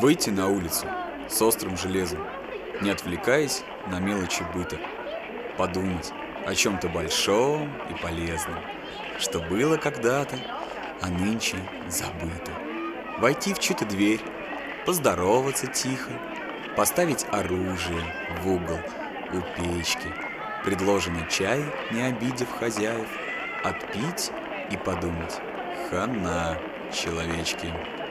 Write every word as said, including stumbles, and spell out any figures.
Выйти на улицу с острым железом, не отвлекаясь на мелочи быта. Подумать о чем-то большом и полезном, что было когда-то, а нынче забыто. Войти в чью-то дверь, поздороваться тихо, поставить оружие в угол у печки, предложенный чай, не обидев хозяев, отпить и подумать: хана, человечки.